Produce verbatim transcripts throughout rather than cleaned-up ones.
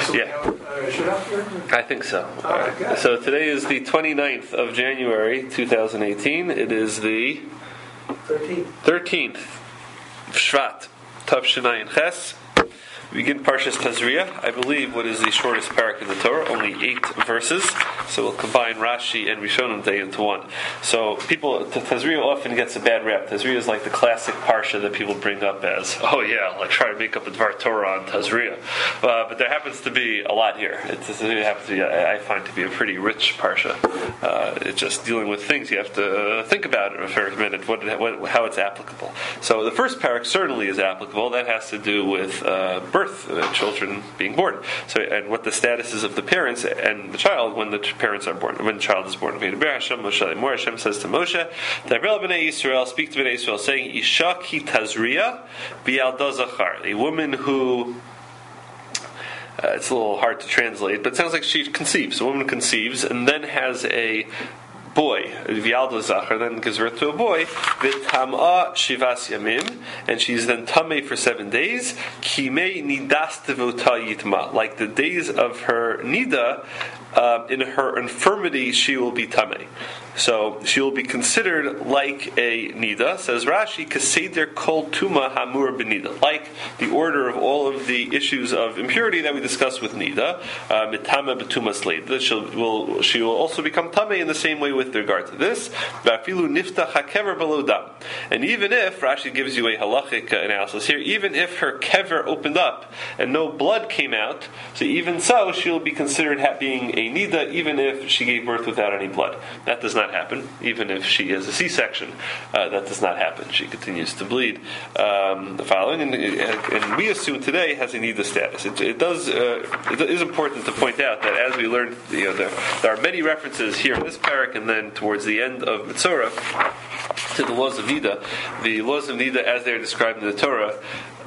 So yeah. we have, uh, should have here? I think so. Oh, All right. okay. So today is the twenty-ninth of January, twenty eighteen. It is the thirteen. thirteenth of Shvat, Tav Shinayin Ches. We begin Parshas Tazria, I believe what is the shortest parak in the Torah, only eight verses. So we'll combine Rashi and Rishonim Day into one. So people, Tazria often gets a bad rap. Tazria is like the classic parsha that people bring up as, oh yeah, like try to make up a Dvar Torah on Tazria. Uh, but there happens to be a lot here. It's, it happens to be, I find to be a pretty rich parsha. Uh, it's just dealing with things you have to uh, think about it for a minute, what, what, how it's applicable. So the first parak certainly is applicable. That has to do with uh, birth. Uh, children being born, so and what the status is of the parents and the child when the parents are born, when the child is born. Hashem says to Moshe, "Daber b'nei Yisrael, speak to b'nei Yisrael, saying, Isha ki tazria b'yalda zachar," a woman who. Uh, it's a little hard to translate, but it sounds like she conceives. A woman conceives and then has a boy, V'yalda zachar, then gives birth to a boy, V'tam'a shivas yamim, and she's then tamei for seven days, Kimei nidas devota yitma, like the days of her nida, uh, in her infirmity she will be tamei. So she will be considered like a nida, says Rashi, kaseder kol tuma hamur benida, like the order of all of the issues of impurity that we discussed with nida, mitama betuma slate. She will she will also become tamei in the same way with regard to this. V'afilu niftach hakever below dam, and even if Rashi gives you a halachic analysis here, even if her kever opened up and no blood came out, so even so she will be considered being a nida, even if she gave birth without any blood. That does not happen. Even if she has a C-section, uh, that does not happen. She continues to bleed. Um, the following, and, and we assume today has a nida status. It, it does. Uh, it is important to point out that as we learned, you know, there, there are many references here in this parak, and then towards the end of Mitzorah to the laws of nida. The laws of nida, as they are described in the Torah,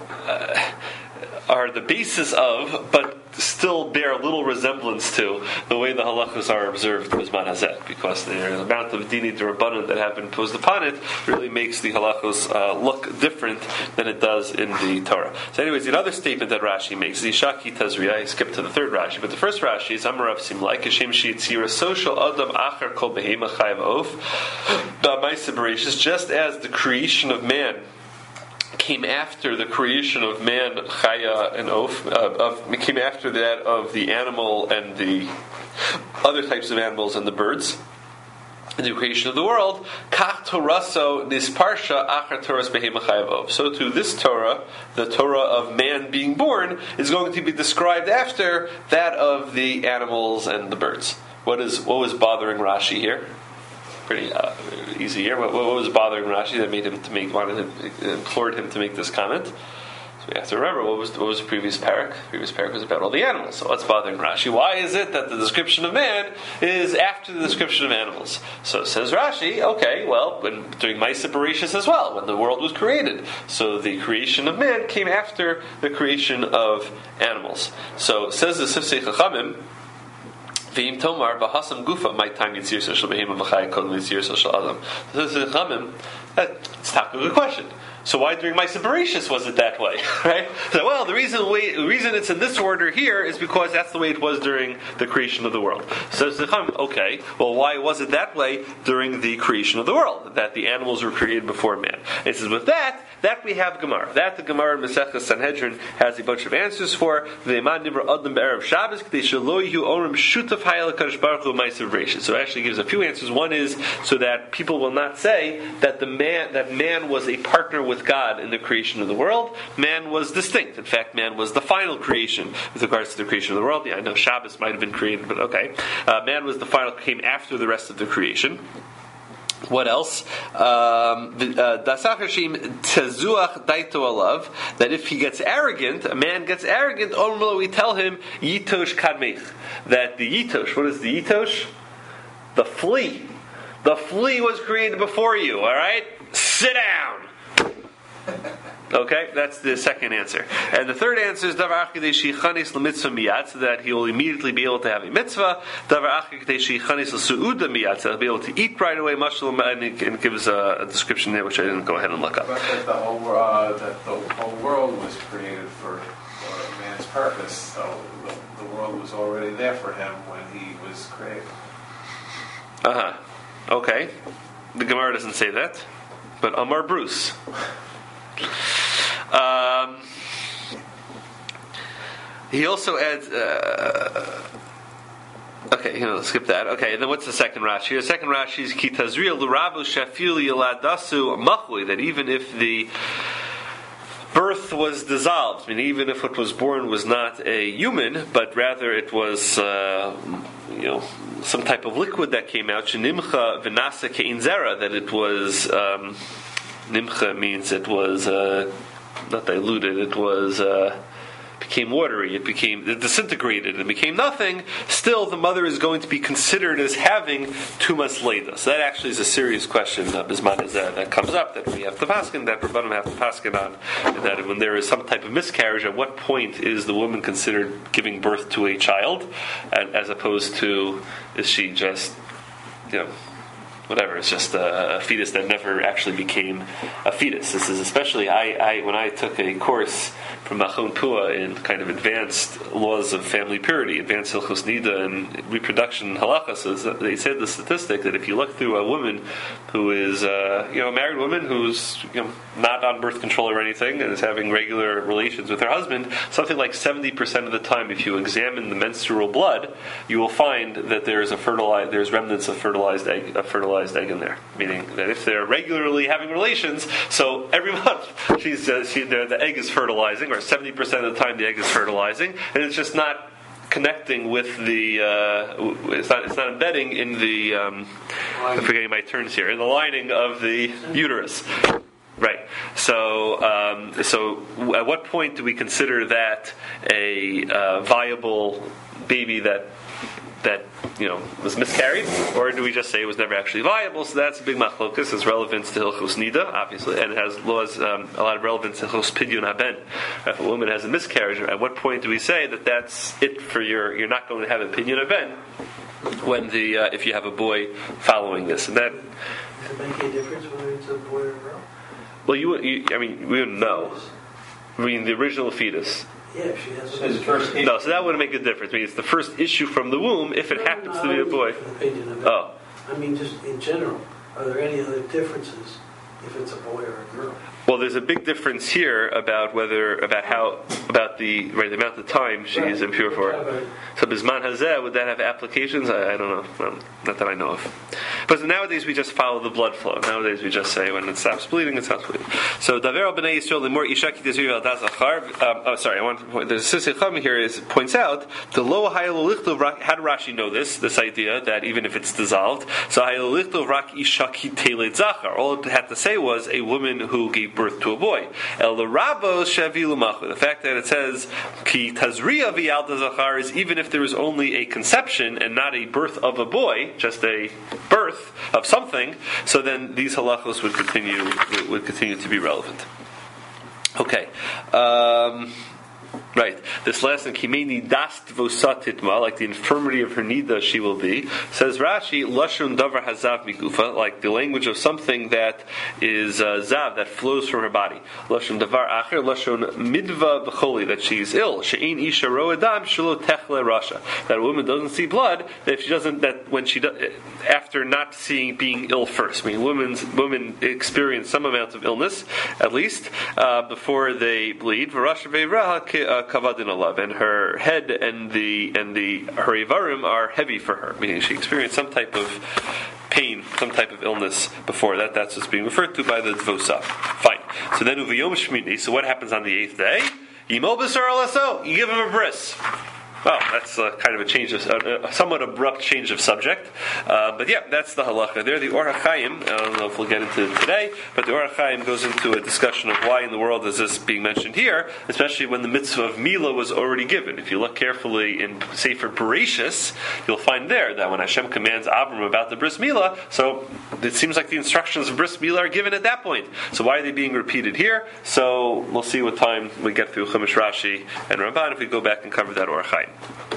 Uh, are the basis of, but still bear little resemblance to, the way the halachos are observed B'zman Hazeh, because the amount of dini d'Rabbanan that have been imposed upon it really makes the halachos uh, look different than it does in the Torah. So anyways, another statement that Rashi makes is Isha ki tazria. I skipped to the third Rashi, but the first Rashi is Amarav Simlai Kashem Shitzira Social Adam Acher Kol Behema Chayav Of Ba'Maisa Bereshis, just as the creation of man came after the creation of man, chaya and oaf, uh, of, came after that of the animal and the other types of animals and the birds, in the creation of the world. Kach Toraso nisparsha achar Toras behema chayav ov. So to this Torah, the Torah of man being born, is going to be described after that of the animals and the birds. What is what was bothering Rashi here? Pretty uh, easy here. What, what was bothering Rashi that made him to make wanted him, implored him to make this comment? So we have to remember what was what was the previous parak. The previous parak was about all the animals. So what's bothering Rashi? Why is it that the description of man is after the description of animals? So says Rashi, okay, well, when, during Maisa Bereshis as well, when the world was created. So the creation of man came after the creation of animals. So says the Sifsei Chachamim, V'im Tomar v'hasam gufa my time yitzir social behema v'chai kol yitzir social adam. So this is Chachamim. That's a good question. So why during Maisa Bereshis was it that way, right? So, well, the reason way, the reason it's in this order here is because that's the way it was during the creation of the world. So okay, well, why was it that way during the creation of the world? That the animals were created before man. It says with that, that we have Gemara. That the Gemara in Masechtas Sanhedrin has a bunch of answers for. So it actually gives a few answers. One is so that people will not say that the man that man was a partner with God in the creation of the world. Man was distinct. In fact, man was the final creation with regards to the creation of the world. Yeah, I know Shabbos might have been created, but okay. Uh, man was the final, came after the rest of the creation. What else? Dasachashim tezuach daito alav. That if he gets arrogant, a man gets arrogant. Omlo, we tell him yitosh kadmech. That the yitosh. What is the yitosh? The flea. The flea was created before you. All right. Sit down. Okay, that's the second answer. And the third answer is davar achidei shechanis l'mitzvah miyad, so that he will immediately be able to have a mitzvah. Davar achidei shechanis l'suuda miyad, so he'll be able to eat right away. Mashal, and it gives a, a description there, which I didn't go ahead and look up. But that the whole uh, that the whole world was created for, for man's purpose. So the, the there for him when he was craved. Uh huh. Okay. The Gemara doesn't say that, but Amar Bruce. Um, he also adds. Uh, okay, you know, skip that. Okay, and then what's the second Rashi? The second Rashi is Ki Tazriya L'Rabu Shafili Yaladasu Machui, that even if the birth was dissolved, I mean, even if what was born was not a human, but rather it was, uh, you know, some type of liquid that came out. Shenimcha v'nasa ke'inzera, that it was um, nimcha means it was uh, not diluted. It was uh, became watery. It became it disintegrated and became nothing. Still, the mother is going to be considered as having tumas leida. So that actually is a serious question. Uh, Bisman is that that comes up that we have to paskin, that Rabbanim have to paskin on, that when there is some type of miscarriage, at what point is the woman considered giving birth to a child, and, as opposed to is she just, you know, whatever, it's just a, a fetus that never actually became a fetus. This is especially, I, I when I took a course from Machon Pua in kind of advanced laws of family purity, advanced Hilchos Nida and reproduction halachas, so they said the statistic that if you look through a woman who is, uh, you know, a married woman who's, you know, not on birth control or anything and is having regular relations with her husband, something like seventy percent of the time, if you examine the menstrual blood, you will find that there is a fertilized, there's remnants of fertilized egg, a fertilized egg in there. Meaning that if they're regularly having relations, so every month she's uh, she, the, the egg is fertilizing, or seventy percent of the time the egg is fertilizing, and it's just not connecting with the uh, it's not it's not embedding in the um, I'm forgetting my terms here, in the lining of the uterus. Right. So, um, so at what point do we consider that a uh, viable baby that that you know was miscarried, or do we just say it was never actually viable? So that's a big machlokus. It's relevance to Hilchos Nida, obviously, and it has laws um, a lot of relevance to Hilchos Pidyon Haben. If a woman has a miscarriage, at what point do we say that that's it for your? You're not going to have a Pidyon Haben when the uh, if you have a boy following this, and that. Does it make any difference whether it's a boy or a girl? Well, you, you I mean, we wouldn't know. I mean, the original fetus. Yeah, she has So his first issue. No, so that wouldn't make a difference. I mean, it's the first issue from the womb if it No, happens no, to be a boy. Opinion of it. Oh. I mean, just in general, are there any other differences if it's a boy or a girl? Well, there's a big difference here about whether, about how, about the right the amount of time she Right. is impure for. Right. So Bisman Hazeh, would that have applications? I, I don't know. Um, not that I know of. But nowadays we just follow the blood flow. Nowadays we just say when it stops bleeding, it stops bleeding. So Daver b'nei Yisrael lemor isha ki tezriu al dazachar. Oh, sorry. I want to point. The Sisei Chacham here is points out the lo hayelu lichtov rak. How did Rashi know this? This idea that even if it's dissolved, so hayelu lichtov rak isha ki teled zachar. All it had to say was a woman who gave birth to a boy. El l'rabos shavilu machu. The fact that it says ki tazriya v'al dazachar is even if there is only a conception and not a birth of a boy, just a birth of something, so then these halachos would continue would continue to be relevant. Okay. Um, Right. This last one, Kimeni dast vosatitma, like the infirmity of her nida she will be. Says Rashi, lashon davar hazav mikufa, like the language of something that is uh, zav, that flows from her body. Lashon davar acher, lashon midva b'choli, that she's ill. She'in isha roedam shelo techle rasha. That a woman doesn't see blood, that if she doesn't, that when she does, after not seeing, being ill first. I mean, women's women experience some amount of illness, at least, uh, before they bleed. V'rasha ve'raha kavadin alav, and her head and the and the her ivarim are heavy for her, meaning she experienced some type of pain, some type of illness before that. That's what's being referred to by the dvosa. Fine. So then uviyom shmini. So what happens on the eighth day? Yimol b'sar alaso. You give him a bris. Well, that's uh, kind of a change of, uh, a somewhat abrupt change of subject. Uh, but yeah, that's the halacha there. The Or HaChaim, I don't know if we'll get into it today, but the Or HaChaim goes into a discussion of why in the world is this being mentioned here, especially when the mitzvah of Mila was already given. If you look carefully in Sefer Bereshis, you'll find there that when Hashem commands Abram about the Bris Mila, so it seems like the instructions of Bris Mila are given at that point. So why are they being repeated here? So we'll see what time we get through Chumash Rashi and Ramban if we go back and cover that Or HaChaim.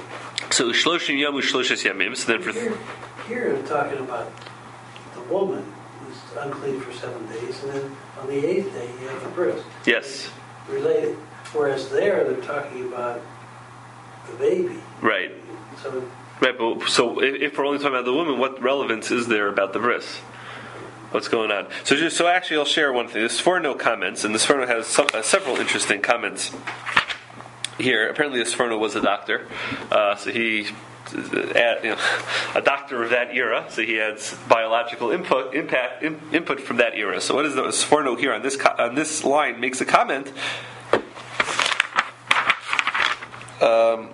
So Shloshim Yom U'Shloshes Yamim. So then for here, here I'm talking about the woman who's unclean for seven days, and then on the eighth day you have the bris. yes, Related. Whereas there they're talking about the baby. right. So Right, but so if, if we're only talking about the woman, what relevance is there about the bris? What's going on? So, just, so actually, I'll share one thing. This Sforno comments, and the Sforno has some, uh, several interesting comments here. Apparently, the Sforno was a doctor, uh, so he, uh, you know, a doctor of that era. So he had biological input, impact, in, input from that era. So, what is the Sforno here on this co- on this line makes a comment? Um,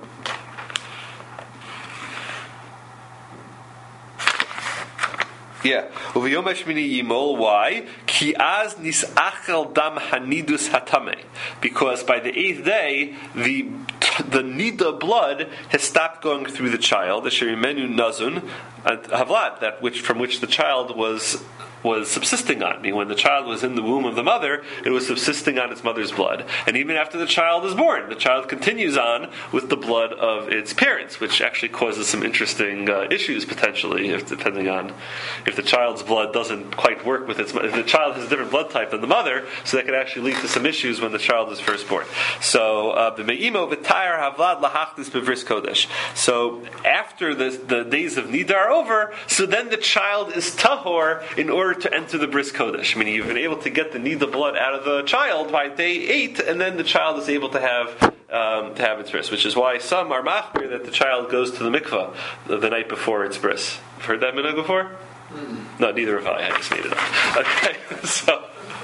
Yeah. Why? Ki az nisachel dam hanidus hatame. Because by the eighth day, the the nida blood has stopped going through the child. The sherimenu nazun havlat, that which from which the child was was subsisting on. I mean, when the child was in the womb of the mother, it was subsisting on its mother's blood. And even after the child is born, the child continues on with the blood of its parents, which actually causes some interesting uh, issues potentially, if depending on if the child's blood doesn't quite work with its mother. If the child has a different blood type than the mother, so that could actually lead to some issues when the child is first born. So, the me'imo v'tayar havlad lahachdis bevris kodesh. So, after the, the days of Nidar are over, so then the child is tahor in order to enter the bris kodesh. Meaning you've been able to get the nida blood out of the child by day eight, and then the child is able to have um, to have its bris. Which is why some are machmir that the child goes to the mikvah the, the night before its bris. You've heard that minhag before? Mm. No, neither have I. I just made it up. Okay, so.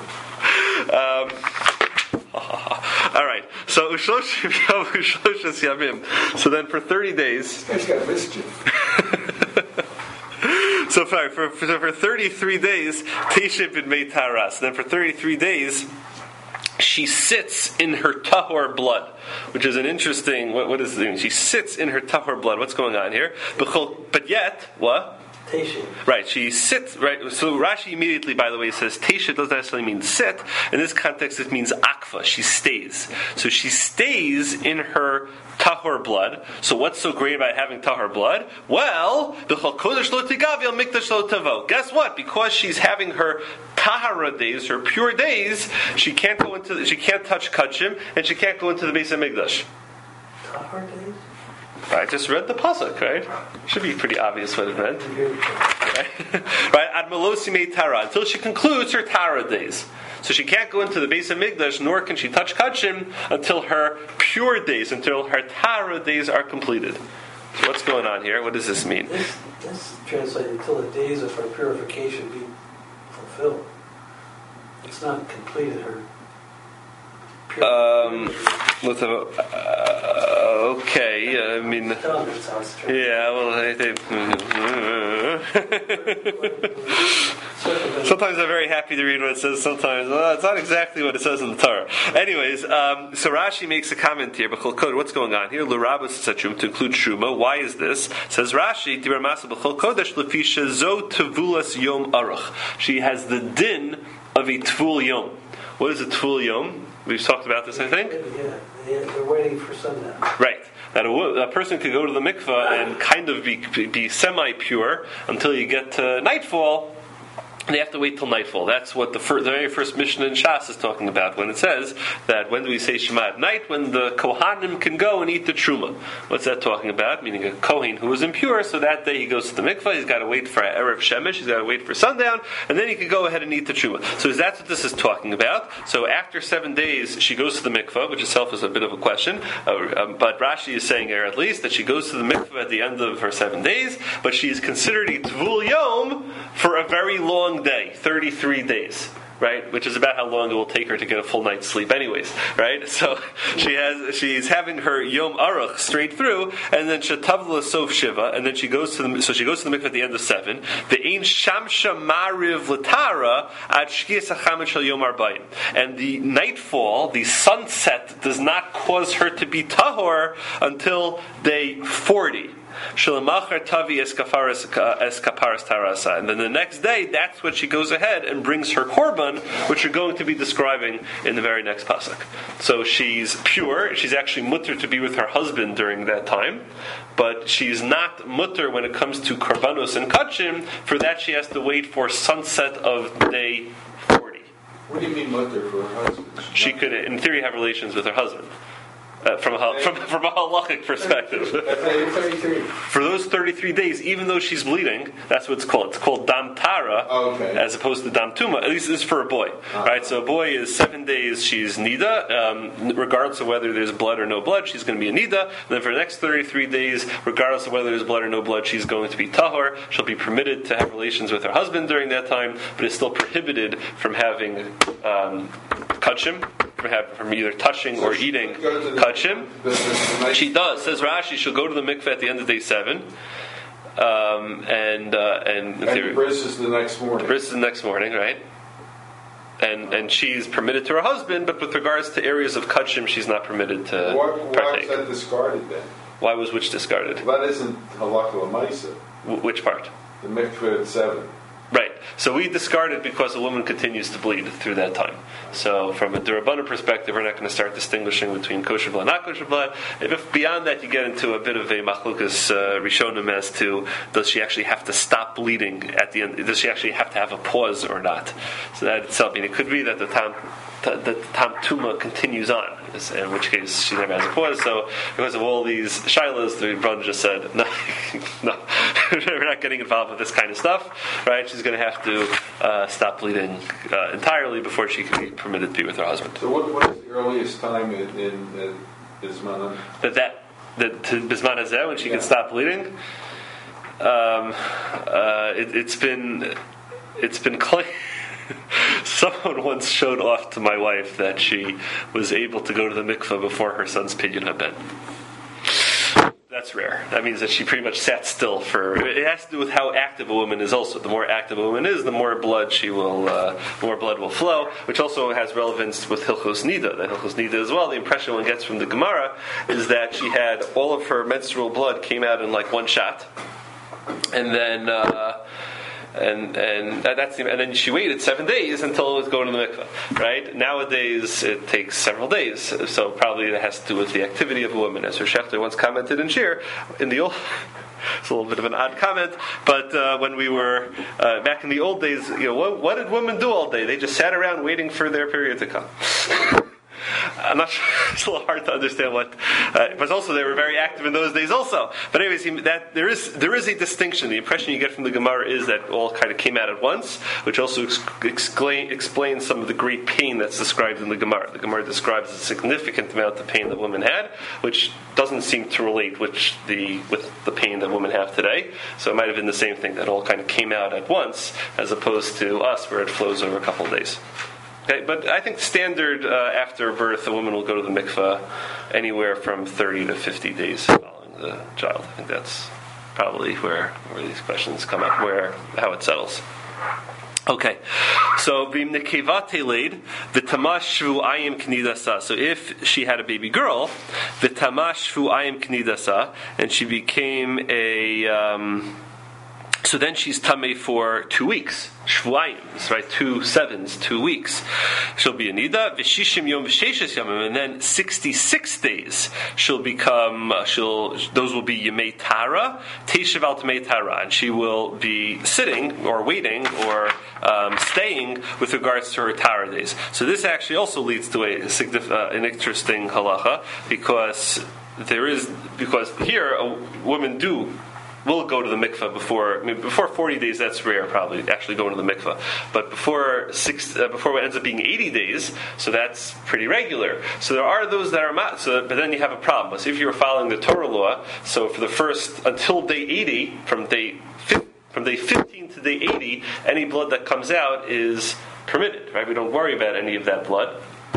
Um, all right. So ushloshim yom ushloshas yamim. So then for thirty days. This guy's got mischief. So for, for, for, for thirty-three days, Teshib in Meitaras. Then for thirty-three days, she sits in her tahor blood, which is an interesting. What, what is it? She sits in her tahor blood. What's going on here? But yet, what? Teshib. Right, she sits, right, so Rashi immediately, by the way, says Tesha doesn't necessarily mean sit. In this context, it means akfa, she stays. So she stays in her tahor blood. So what's so great about having tahor blood? Well, guess what? Because she's having her tahara days, her pure days, she can't go into, the, she can't touch kachim, and she can't go into the Beis HaMikdash. Tahar days? I just read the pasuk, right? Should be pretty obvious what it meant. Right? Ad melosime tara, until she concludes her tara days. So she can't go into the Beis HaMikdash, nor can she touch kachim until her pure days, until her tara days are completed. So what's going on here? What does this mean? This, this translates until the days of her purification be fulfilled. It's not completed her Um, let's have a, uh, okay, I mean, yeah, well, I think, sometimes I'm very happy to read what it says, sometimes, well, it's not exactly what it says in the Torah. Anyways, um, so Rashi makes a comment here, B'chol Kodesh, what's going on here? L'rabas tzachum, to include Shuma. Why is this? Says Rashi, Dibur Masa B'chol Kodesh, L'fisha zo tevulas yom aruch. She has the din of a tvul yom. What is a tvul yom? We've talked about this, I think. Yeah, they're waiting for sundown. Right. That a, a person could go to the mikveh and kind of be, be semi-pure until you get to nightfall. They have to wait till nightfall. That's what the, fir- the very first Mishnah in Shas is talking about when it says that when do we say Shema at night? When the Kohanim can go and eat the Truma. What's that talking about? Meaning a Kohen who was impure, so that day he goes to the mikveh, he's got to wait for Erev Shemesh, he's got to wait for sundown, and then he can go ahead and eat the Truma. So that's what this is talking about. So after seven days, she goes to the mikveh, which itself is a bit of a question, uh, um, but Rashi is saying here at least that she goes to the mikveh at the end of her seven days, but she is considered a Tvul Yom for a very long day, thirty-three days, right? Which is about how long it will take her to get a full night's sleep anyways, right? So she has, she's having her Yom Aruch straight through, and then Shetavla Sof Shiva, and then she goes to the, so she goes to the mikveh at the end of seven, the Ein Shamsha Mariv Latara at Shkias HaChamet Shel Yom Arbaim. And the nightfall, the sunset, does not cause her to be tahor until day forty. Shalamachar Tavi Eskaparas Tarasa. And then the next day, that's when she goes ahead and brings her korban, which you're going to be describing in the very next pasuk. So she's pure, she's actually mutter to be with her husband during that time, but she's not mutter when it comes to korbanos and kachim. For that, she has to wait for sunset of day forty. What do you mean mutter for her husband? She could, in theory, have relations with her husband. Uh, from a from, from a halachic perspective. thirty-three. For those thirty-three days, even though she's bleeding, that's what it's called. It's called dam tara, Oh, okay. as opposed to dam tuma. At least this is for a boy, Uh-huh. right? So a boy is seven days. She's nida, um, regardless of whether there's blood or no blood. She's going to be a nida. And then for the next thirty-three days, regardless of whether there's blood or no blood, she's going to be tahor. She'll be permitted to have relations with her husband during that time, but is still prohibited from having um, kachim, from, have, from either touching or eating kachim. She does. Says Rashi, she'll go to the mikveh at the end of day seven, um, and uh, and, And the bris is the next morning. bris is the next morning, right? And and she's permitted to her husband, but with regards to areas of kachim, she's not permitted to Why, why partake. was that discarded then? Why was which discarded? That isn't halakha l'maisa. W- which part? The mikveh at seven. Right. So we discard it because a woman continues to bleed through that time. So from a Durabana perspective, we're not going to start distinguishing between kosher blood and not kosher blood. If, if beyond that, you get into a bit of a machlukas uh, rishonim as to does she actually have to stop bleeding at the end? Does she actually have to have a pause or not? So that itself, I mean, it could be that the time that the tam tuma continues on, in which case she never has a pause. So because of all these shilas, the Rebbe just said, no, no, we're not getting involved with this kind of stuff, right? She's going to have to uh, stop bleeding uh, entirely before she can be permitted to be with her husband. So what, what is the earliest time in, in uh, Ismanan? That that that to bisman hazeh, when she Yeah. can stop bleeding. Um, uh, it, it's been it's been claimed. Someone once showed off to my wife that she was able to go to the mikveh before her son's pidyon haben. That's rare. That means that she pretty much sat still for. It has to do with how active a woman is. Also, the more active a woman is, the more blood she will, uh, the more blood will flow. Which also has relevance with Hilchos Nida. That Hilchos Nida as well. The impression one gets from the Gemara is that she had all of her menstrual blood came out in like one shot, and then. Uh, And and that's the, and then she waited seven days until it was going to the mikveh. Right nowadays, it takes several days. So probably it has to do with the activity of a woman, as her Schechter once commented in Shir. In the old, it's a little bit of an odd comment, but uh, when we were uh, back in the old days, you know, what, what did women do all day? They just sat around waiting for their period to come. I'm not sure. It's a little hard to understand what. Uh, but also, they were very active in those days, also. But anyways, he, that there is there is a distinction. The impression you get from the Gemara is that all kind of came out at once, which also ex- explain, explains some of the great pain that's described in the Gemara. The Gemara describes a significant amount of pain that women had, which doesn't seem to relate with the with the pain that women have today. So it might have been the same thing that all kind of came out at once, as opposed to us, where it flows over a couple of days. Okay, but I think standard uh, after birth, a woman will go to the mikveh anywhere from thirty to fifty days following the child. I think that's probably where where these questions come up, where how it settles. Okay, so v'imnekevate leid v'tamashvu ayim knidasa. So if she had a baby girl, v'tamashvu ayim knidasa, and she became a. Um, So then she's tamei for two weeks, shvuayim, right? Two sevens, two weeks. She'll be a nida v'shishim yom v'sheshes yomim, and then sixty-six days she'll become. Uh, she'll those will be yemei tara, teishav al tamei tara, and she will be sitting or waiting or um, staying with regards to her tara days. So this actually also leads to a uh, an interesting halacha because there is because here a woman do. We'll go to the mikveh before. I mean, before forty days. That's rare, probably actually going to the mikveh. But before six, uh, before it ends up being eighty days, so that's pretty regular. So there are those that are not. So, but then you have a problem. So if you were following the Torah law, so for the first until day eighty, from day from day fifteen to day eighty, any blood that comes out is permitted. Right? We don't worry about any of that blood.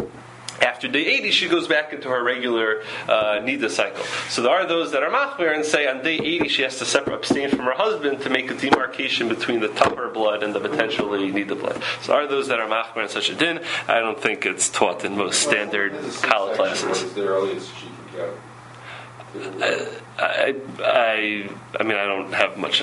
After day eighty, she goes back into her regular uh, nida cycle. So there are those that are machmir and say on day eighty she has to separate, abstain from her husband to make a demarcation between the tougher blood and the potentially nida blood. So there are those that are machmir in such a din. I don't think it's taught in most standard college classes. What is the earliest she can go? Uh, I, I, I mean, I don't have much.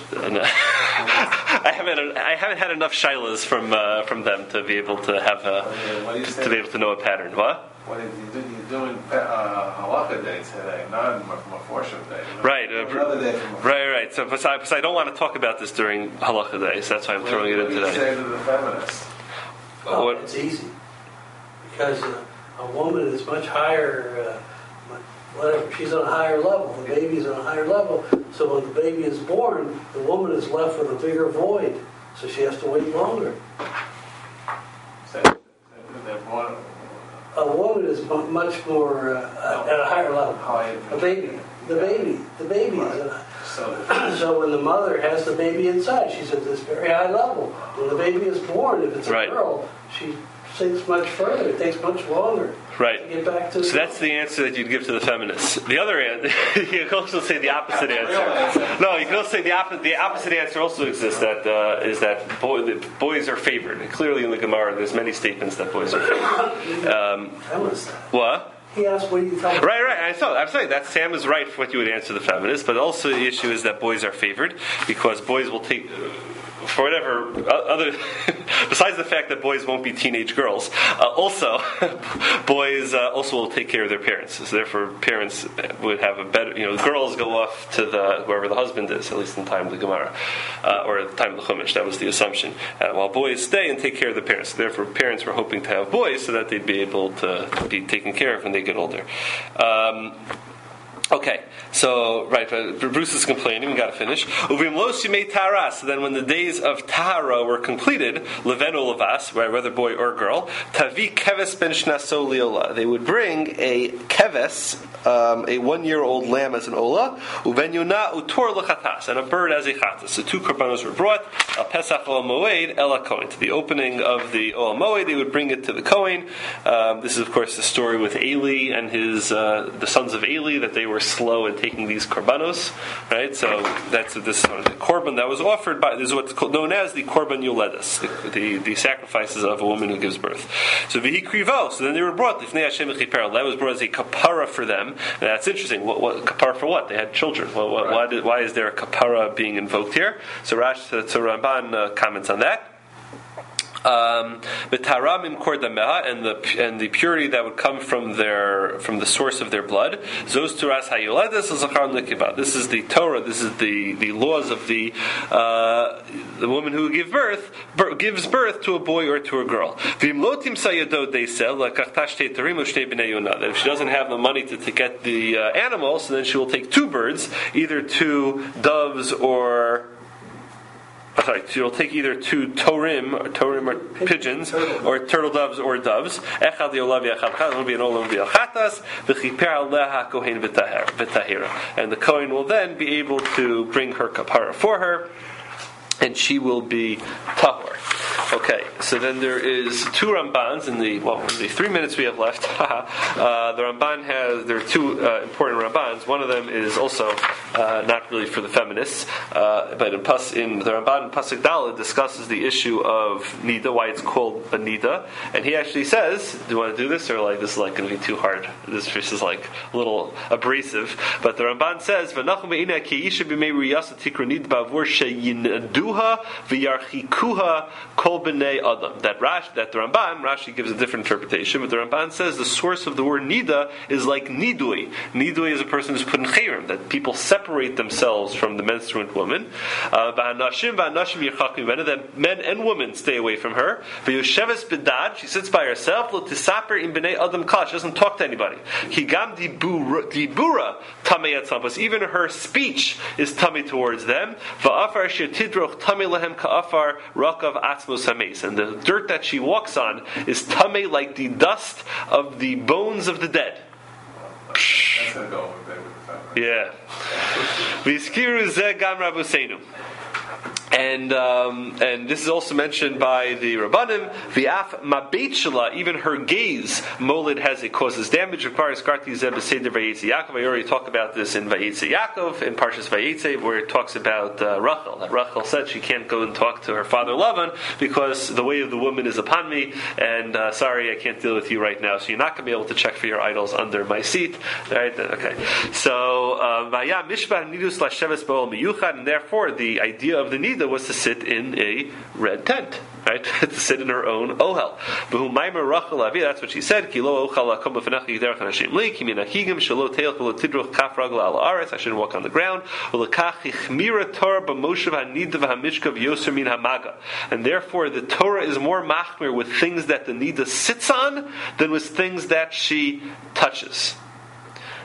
I haven't. I haven't had enough shilas from uh, from them to be able to have a What do you to say? be able to know a pattern. What? What is you do? You're doing uh, halacha day today, not maforshim day. You know? Right, uh, Another day from Right, right. So, because I, because I don't want to talk about this during halacha day, so that's why I'm throwing it in What do you today. say to the feminists? Well, What- it's easy because uh, a woman is much higher, uh, whatever, she's on a higher level. The baby's on a higher level. So when the baby is born, the woman is left with a bigger void. So she has to wait longer. So, they're born A woman is mu- much more uh, at a higher level. high. A baby, the baby, the baby is at a So, So when the mother has the baby inside, she's at this very high level. When the baby is born, if it's a Right. girl, she sinks much further. It takes much longer Right. to get back to. So that's the answer that you'd give to the feminists. The other answer, you can also say the opposite answer. No, you can also say the opposite. The opposite answer also exists. That uh, is that boy, the boys are favored. And clearly, in the Gemara, there's many statements that boys are favored. Um, Feminist. what? He asked, "What do you tell me?" Right, right. I thought I'm saying that Sam is right for what you would answer the feminist, but also the issue is that boys are favored because boys will take. For whatever other, besides the fact that boys won't be teenage girls, uh, also boys uh, also will take care of their parents. So therefore, parents would have a better. You know, girls go off to the wherever the husband is, at least in the time of the Gemara, uh, or at the time of the Chumash. That was the assumption. Uh, while boys stay and take care of the parents. So therefore, parents were hoping to have boys so that they'd be able to be taken care of when they get older. Um, Okay, so, right, Bruce is complaining, we gotta finish. Uvim los yimei tahara, so then when the days of tahara were completed, levenu levas, right, whether boy or girl, tavi keves ben shnaso liola. They would bring a keves, um, a one-year-old lamb as an ola, uven yuna utor lechatas, and a bird as a chatas. So two korbanos were brought, al pesach ol moed el kohen. To the opening of the ol moed, they would bring it to the kohen. Um, this is, of course, the story with Eli and his, uh, the sons of Eli, that they were slow in taking these korbanos, right? So that's this uh, the korban that was offered by. This is what's known as the korban yoledus, the, the the sacrifices of a woman who gives birth. So vihi krivo. So then they were brought. Lifnei Hashem v'chiper. That was brought as a kapara for them. And that's interesting. What, what kapara for? What they had children. Well, what, why, did, why is there a kapara being invoked here? So Rash to, to Ramban uh, comments on that. Um, the taramim kordameha and the and the purity that would come from their from the source of their blood. Zos turas hayuledes zachar nekiva. This is the Torah. This is the, the laws of the uh, the woman who give birth bir, gives birth to a boy or to a girl. V'imlotim sayadod they sell like achtash teitarim u'shnei bnei yonah. That if she doesn't have the money to, to get the uh, animals, then she will take two birds, either two doves or. Oh, sorry, you'll take either two torim, or torim or pigeons, turtle. or turtle doves or doves. Echad yolav yechad chad. Will be an olam v'yachatas v'chiper aleha kohen v'tahira. And the kohen will then be able to bring her kapara for her, and she will be tahor. Okay, so then there is two Rambans in the well, in the three minutes we have left. uh, the Ramban has there are two uh, important Rambans. One of them is also uh, not really for the feminists, uh, but in, Pas, in the Ramban in Pasuk Daled discusses the issue of nida, why it's called a nida, and he actually says, "Do you want to do this, or like this is like going to be too hard? This fish is like a little abrasive." But the Ramban says, "V'nachum be'ina ki isha b'mei riyasa tikra nid ba'avur sheyinaduha v'yarchikuha kol b'nei adam." That Rash, that the Ramban, Rashi gives a different interpretation, but the Ramban says the source of the word nida is like nidui. Nidui is a person who's put in chayrim, that people separate themselves from the menstruant woman. Uh, V'hanashim v'hanashim yirchakim mena, that men and women stay away from her. V'yosheves b'dad, she sits by herself. Lo tisaper im b'nei adam kal, she doesn't talk to anybody. Higam dibura tamei atzambas, even her speech is tummy towards them. Va'afar shetidroch tamei lehem ka'afar rakav atzmos hameis, and the dirt that she walks on is tamei like the dust of the bones of the dead. that's going to go with the family. Yeah. V'izkiru zeh gam Rabbeinu. And um, and this is also mentioned by the Rabbanim. V'af mabeit shela, even her gaze, molid has it causes damage. Requires karti zeh b'seder vayetze Yaakov. I already talked about this in Vayetze Yaakov, in Parshas Vayetze, where it talks about uh, Rachel. That Rachel said she can't go and talk to her father Lavan because the way of the woman is upon me, and uh, sorry, I can't deal with you right now. So you're not going to be able to check for your idols under my seat, right? Okay. So vayam mishpah nidus lasheves b'ol miyuchad, and therefore the idea of the nida was to sit in a red tent, right? To sit in her own ohel. That's what she said. I shouldn't walk on the ground. And therefore the Torah is more machmir with things that the nida sits on than with things that she touches.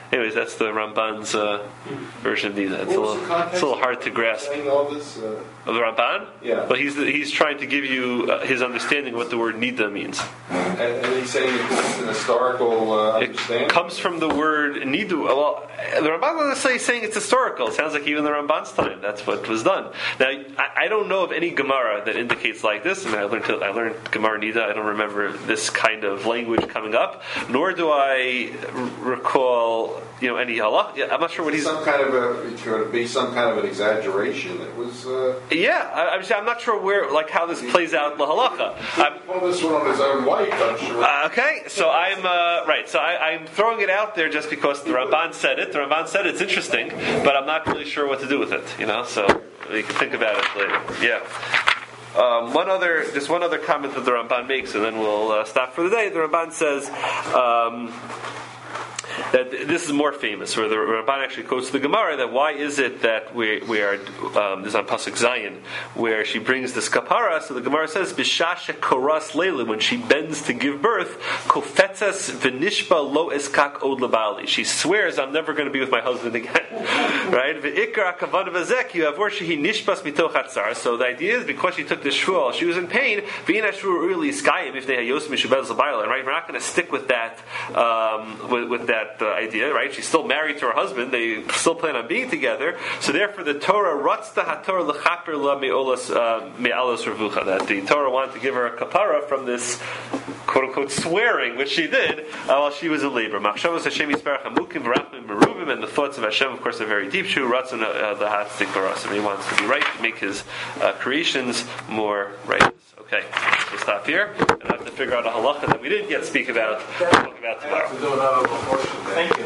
Anyways, that's the Ramban's uh, version of Nida. It's a What was little, the context it's a little hard to grasp. Saying all this, uh, Of the Ramban? Yeah. Well, he's he's trying to give you uh, his understanding of what the word Nida means. and, and he's saying it's an historical uh, It understanding. comes from the word Nidu. Well, the Ramban doesn't necessarily saying it's historical. It sounds like even the Ramban's time, that's what was done. Now, I, I don't know of any Gemara that indicates like this. I mean, I learned to, I learned Gemara Nida. I don't remember this kind of language coming up. Nor do I r- recall, you know, any halach. Yeah, I'm not sure what he's. Some kind of a, it could be some kind of an exaggeration. It was. Uh, Yeah, I, I'm, I'm not sure where, like, how this plays out in the halacha. I'm, he pulled this one on his own wife, I'm sure. Uh, okay, so I'm uh, right. So I, I'm throwing it out there just because the Ramban said it. The Ramban said it's interesting, but I'm not really sure what to do with it. You know, so we can think about it later. Yeah. Um, one other, just one other comment that the Ramban makes, and then we'll uh, stop for the day. The Ramban says. Um, That this is more famous, where the Ramban actually quotes the Gemara. That why is it that we we are um, this is on Pasuk Zion, where she brings this kapara? So the Gemara says, "Bishasha koras leila," when she bends to give birth, kofetzas v'nishba lo eskak od labali. She swears, "I'm never going to be with my husband again." Right? V'ikar akavana v'zek you have where she nishbas mitoch hatzar. So the idea is because she took the shvuah, she was in pain. V'ina shvuah really skayim if they had yosem mishubel zabayla. Right? We're not going to stick with that um, with, with that. Uh, idea, right? She's still married to her husband. They still plan on being together. So therefore, the Torah ratzta haTorah lechaper la me'olas me'alos revucha. That the Torah wanted to give her a kapara from this quote unquote swearing, which she did uh, while she was in labor. Machshavos Hashem yisparach hamukim v'rachmim meruvim, and the thoughts of Hashem, of course, are very deep. Shu ratzon the hatzdik barasim. He wants to be right, to make his uh, creations more righteous. Okay, we'll stop here, and I have to figure out a halacha that we didn't yet speak about. Talk about tomorrow. To do another portion. Thank you.